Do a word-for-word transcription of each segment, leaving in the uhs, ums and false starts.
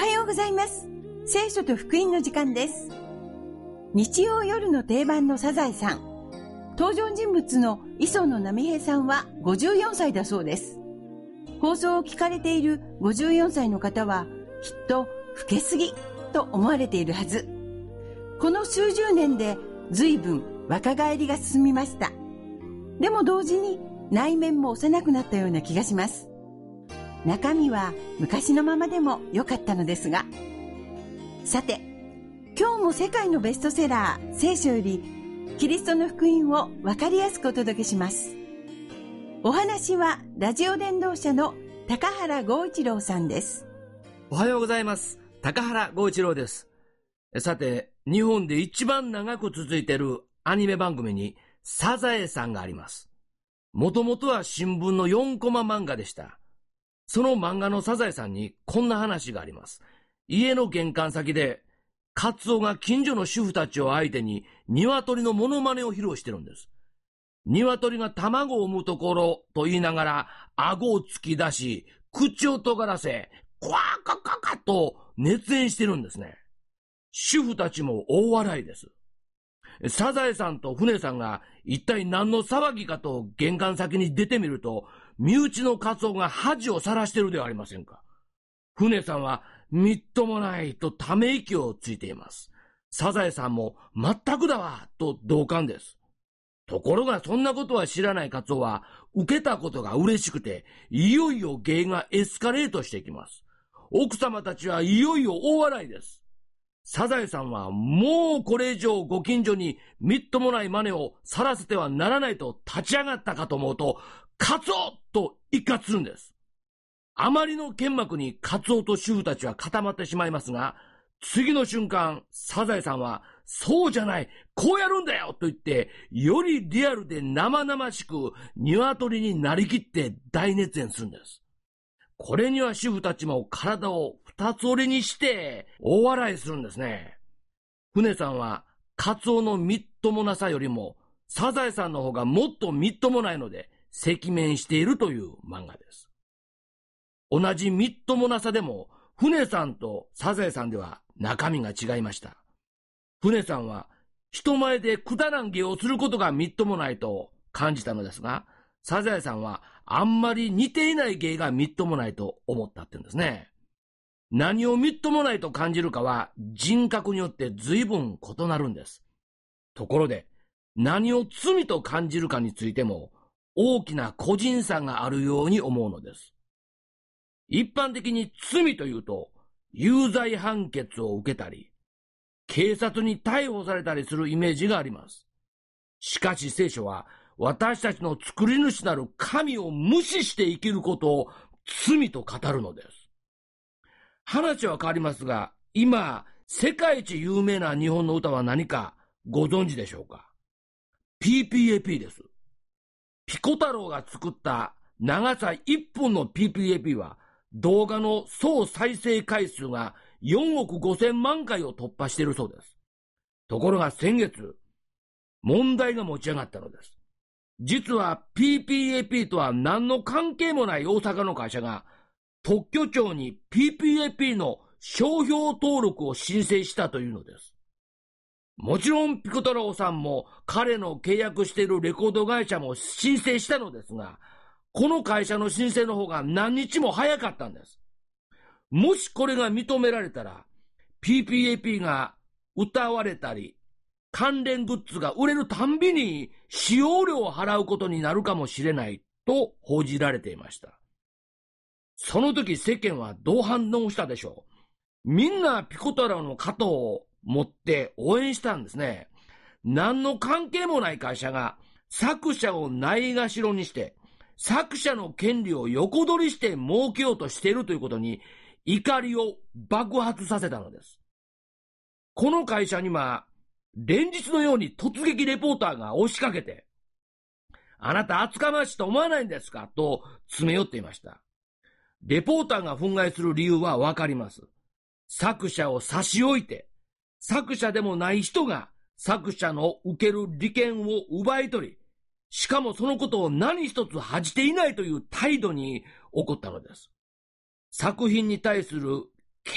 ようございます。聖書と福音の時間です。日曜夜の定番のサザエさん、登場人物の磯野波平さんはごじゅうよんさいだそうです。放送を聞かれているごじゅうよんさいの方はきっと老けすぎと思われているはず。この数十年で随分若返りが進みました。でも同時に内面も幼くなったような気がします。中身は昔のままでも良かったのですが。さて、今日も世界のベストセラー聖書よりキリストの福音を分かりやすくお届けします。お話はラジオ伝道者の高原剛一郎さんです。 おはようございます。高原剛一郎です。さて、日本で一番長く続いているアニメ番組にサザエさんがあります。もともとは新聞のよんコマ漫画でした。その漫画のサザエさんにこんな話があります。家の玄関先でカツオが近所の主婦たちを相手に鶏のモノマネを披露してるんです。鶏が卵を産むところと言いながら顎を突き出し口を尖らせクワカカカと熱演してるんですね。主婦たちも大笑いです。サザエさんと船さんが一体何の騒ぎかと玄関先に出てみると、身内のカツオが恥をさらしてるではありませんか。船さんはみっともないとため息をついています。サザエさんも全くだわと同感です。ところがそんなことは知らないカツオは受けたことが嬉しくて、いよいよ芸がエスカレートしていきます。奥様たちはいよいよ大笑いです。サザエさんはもうこれ以上ご近所にみっともない真似をさらせてはならないと立ち上がったかと思うと、カツオと一喝するんです。あまりの剣幕にカツオと主婦たちは固まってしまいますが、次の瞬間、サザエさんは、そうじゃない、こうやるんだよと言って、よりリアルで生々しく鶏になりきって大熱演するんです。これには主婦たちも体を二つ折りにして大笑いするんですね。船さんはカツオのみっともなさよりもサザエさんの方がもっとみっともないので赤面しているという漫画です。同じみっともなさでも船さんとサザエさんでは中身が違いました。船さんは人前でくだらん芸をすることがみっともないと感じたのですが、サザエさんはあんまり似ていない芸がみっともないと思ったってんですね。何をみっともないと感じるかは人格によって随分異なるんです。ところで何を罪と感じるかについても大きな個人差があるように思うのです。一般的に罪というと有罪判決を受けたり警察に逮捕されたりするイメージがあります。しかし聖書は私たちの作り主なる神を無視して生きることを罪と語るのです。話は変わりますが、今世界一有名な日本の歌は何かご存知でしょうか。 ピーピーエーピー です。ピコ太郎が作った長さいっぷんの ピーピーエーピー は動画の総再生回数がよんおくごせんまんかいを突破しているそうです。ところが先月問題が持ち上がったのです。実は ピーピーエーピー とは何の関係もない大阪の会社が特許庁に ピーピーエーピー の商標登録を申請したというのです。もちろんピコ太郎さんも彼の契約しているレコード会社も申請したのですが、この会社の申請の方が何日も早かったんです。もしこれが認められたら ピーピーエーピー が歌われたり関連グッズが売れるたんびに使用料を払うことになるかもしれないと報じられていました。その時世間はどう反応したでしょう。みんなピコ太郎の肩を持って応援したんですね。何の関係もない会社が作者をないがしろにして作者の権利を横取りして儲けようとしているということに怒りを爆発させたのです。この会社には連日のように突撃レポーターが押しかけて、あなた厚かましいと思わないんですかと詰め寄っていました。レポーターが憤慨する理由はわかります。作者を差し置いて、作者でもない人が作者の受ける利権を奪い取り、しかもそのことを何一つ恥じていないという態度に起こったのです。作品に対する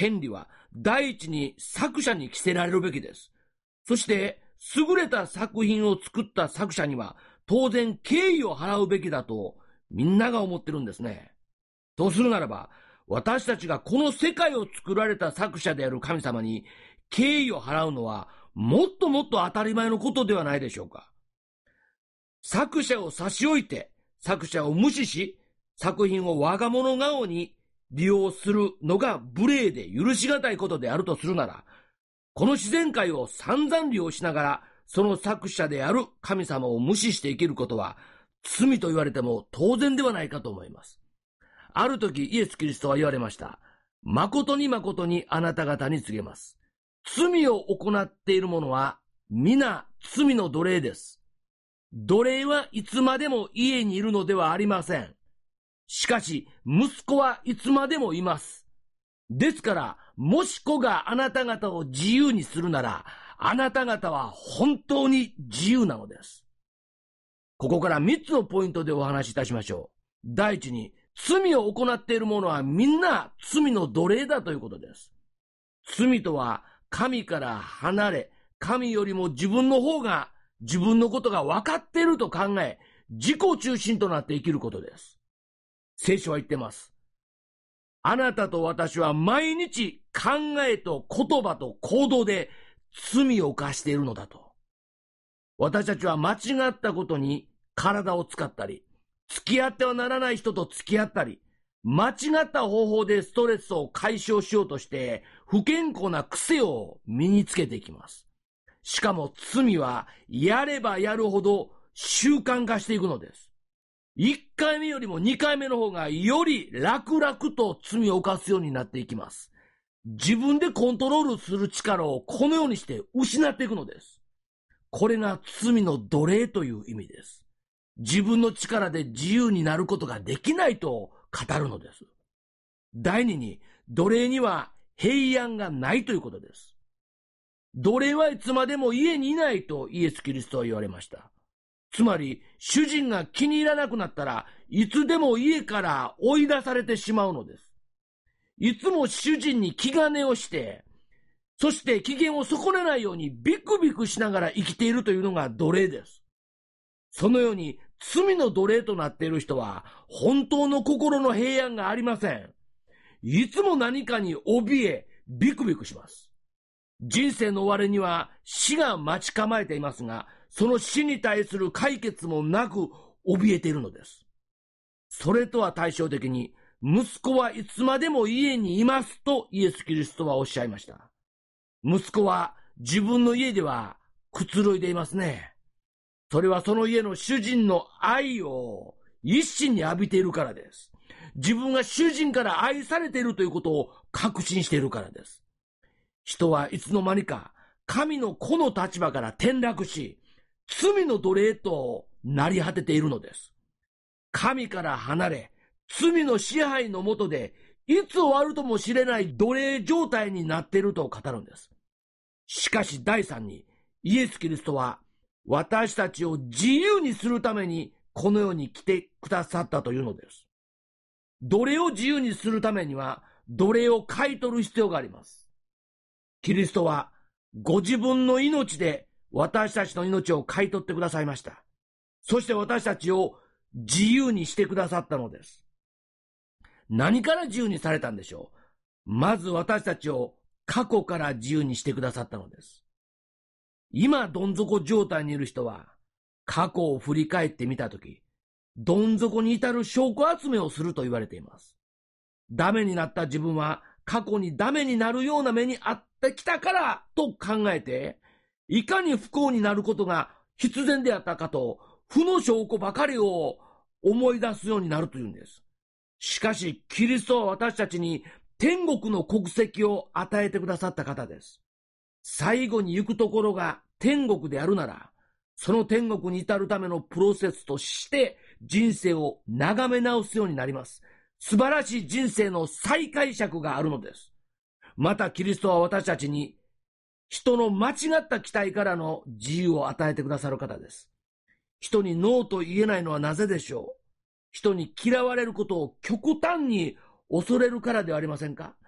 権利は第一に作者に着せられるべきです。そして優れた作品を作った作者には当然敬意を払うべきだとみんなが思ってるんですね。とするならば、私たちがこの世界を作られた作者である神様に敬意を払うのはもっともっと当たり前のことではないでしょうか。作者を差し置いて、作者を無視し、作品を我が物顔に利用するのが無礼で許し難いことであるとするなら、この自然界を散々利用しながら、その作者である神様を無視して生きることは、罪と言われても当然ではないかと思います。ある時イエス・キリストは言われました。誠に誠にあなた方に告げます。罪を行っている者は皆罪の奴隷です。奴隷はいつまでも家にいるのではありません。しかし息子はいつまでもいます。ですからもし子があなた方を自由にするなら、あなた方は本当に自由なのです。ここからみっつのポイントでお話しいたしましょう。第一に、罪を行っている者はみんな罪の奴隷だということです。罪とは神から離れ、神よりも自分の方が自分のことが分かっていると考え、自己中心となって生きることです。聖書は言ってます。あなたと私は毎日考えと言葉と行動で罪を犯しているのだと。私たちは間違ったことに体を使ったり、付き合ってはならない人と付き合ったり、間違った方法でストレスを解消しようとして不健康な癖を身につけていきます。しかも罪はやればやるほど習慣化していくのです。いっかいめよりもにかいめの方がより楽々と罪を犯すようになっていきます。自分でコントロールする力をこのようにして失っていくのです。これが罪の奴隷という意味です。自分の力で自由になることができないと語るのです。第二に、奴隷には平安がないということです。奴隷はいつまでも家にいないとイエス・キリストは言われました。つまり、主人が気に入らなくなったらいつでも家から追い出されてしまうのです。いつも主人に気兼ねをして、そして機嫌を損ねないようにビクビクしながら生きているというのが奴隷です。そのように罪の奴隷となっている人は本当の心の平安がありません。いつも何かに怯え、ビクビクします。人生の終わりには死が待ち構えていますが、その死に対する解決もなく怯えているのです。それとは対照的に、息子はいつまでも家にいますとイエス・キリストはおっしゃいました。息子は自分の家ではくつろいでいますね。それはその家の主人の愛を一心に浴びているからです。自分が主人から愛されているということを確信しているからです。人はいつの間にか神の子の立場から転落し、罪の奴隷となり果てているのです。神から離れ、罪の支配の下でいつ終わるとも知れない奴隷状態になっていると語るんです。しかし第三に、イエス・キリストは私たちを自由にするためにこの世に来てくださったというのです。奴隷を自由にするためには奴隷を買い取る必要があります。キリストはご自分の命で私たちの命を買い取ってくださいました。そして私たちを自由にしてくださったのです。何から自由にされたんでしょう。まず私たちを過去から自由にしてくださったのです。今どん底状態にいる人は過去を振り返ってみたとき、どん底に至る証拠集めをすると言われています。ダメになった自分は過去にダメになるような目に遭ってきたからと考えて、いかに不幸になることが必然であったかと負の証拠ばかりを思い出すようになるというんです。しかしキリストは私たちに天国の国籍を与えてくださった方です。最後に行くところが天国であるなら、その天国に至るためのプロセスとして人生を眺め直すようになります。素晴らしい人生の再解釈があるのです。またキリストは私たちに人の間違った期待からの自由を与えてくださる方です。人にノーと言えないのはなぜでしょう。人に嫌われることを極端に恐れるからではありませんか。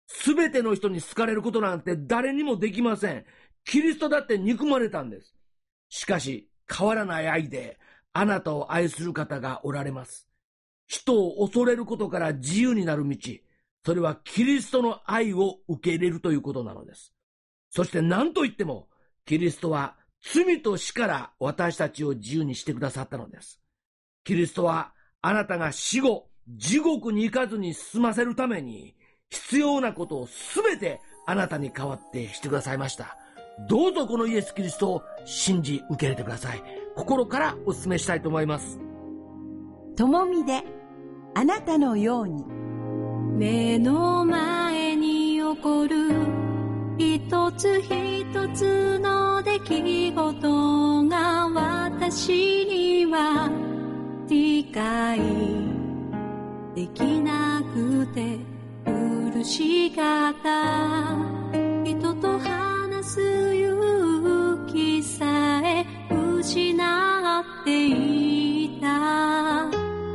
すべての人に好かれることなんて誰にもできません。キリストだって憎まれたんです。しかし、変わらない愛であなたを愛する方がおられます。人を恐れることから自由になる道、それはキリストの愛を受け入れるということなのです。そして何と言っても、キリストは罪と死から私たちを自由にしてくださったのです。キリストはあなたが死後、地獄に行かずに済ませるために、必要なことをすべてあなたに代わってしてくださいました。どうぞこのイエス・キリストを信じ受け入れてください。心からお勧めしたいと思います。 ともみで、あなたのように。 目の前に起こる一つ一つの出来事が私には理解できなくて苦しかった。人と話す勇気さえ失っていた。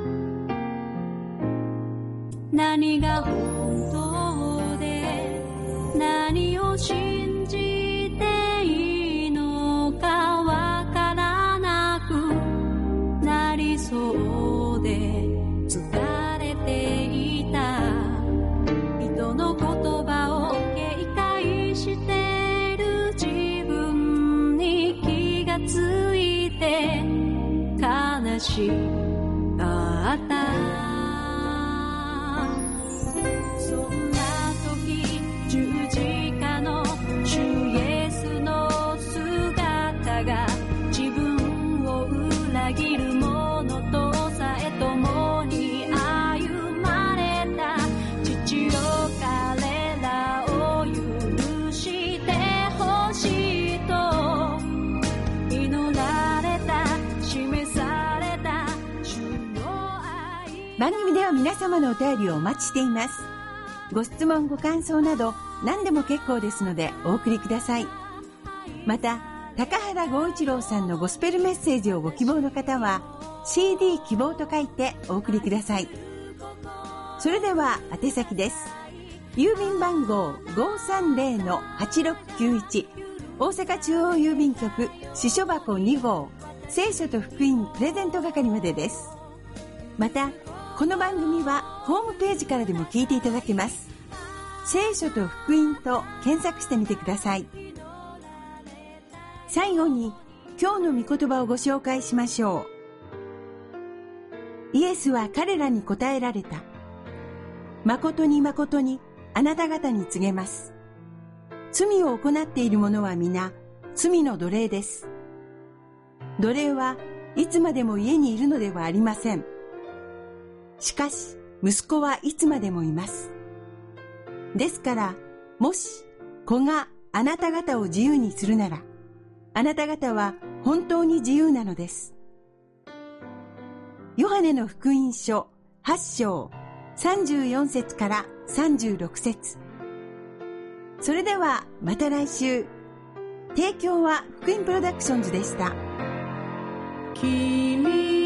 何が本当で何を信じていいのかわからなくなりそうで疲れていた。人の言葉を警戒してる自分に気がついて悲しかった。 番組では皆様のお便りをお待ちしています。ご質問ご感想など何でも結構ですのでお送りください。また高原剛一郎さんのゴスペルメッセージをご希望の方は シーディー 希望と書いてお送りください。それでは宛先です。郵便番号 ごーさんぜろのはちろくきゅういち 大阪中央郵便局支所箱に号聖書と福音プレゼント係までです。またこの番組はホームページからでも聞いていただけます。聖書と福音と検索してみてください。最後に今日の御言葉をご紹介しましょう。イエスは彼らに答えられた。誠に誠にあなた方に告げます。罪を行っている者は皆罪の奴隷です。奴隷はいつまでも家にいるのではありません。しかし息子はいつまでもいます。ですからもし子があなた方を自由にするなら、あなた方は本当に自由なのです。ヨハネの福音書はち章さんじゅうよん節からさんじゅうろく節。それではまた来週。提供は福音プロダクションズでした。 君